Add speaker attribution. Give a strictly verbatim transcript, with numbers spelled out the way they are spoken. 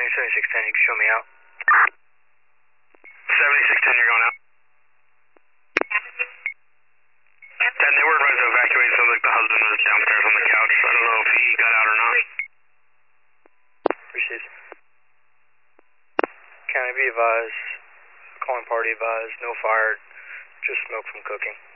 Speaker 1: seventy-six ten, you can show me out.
Speaker 2: seventy-six ten, you're going out. ten, they were advised to evacuate. Sounds like the husband was downstairs on the couch. I don't know if he got out or not.
Speaker 1: Appreciate it. County be advised, calling party advised, no fire, just smoke from cooking.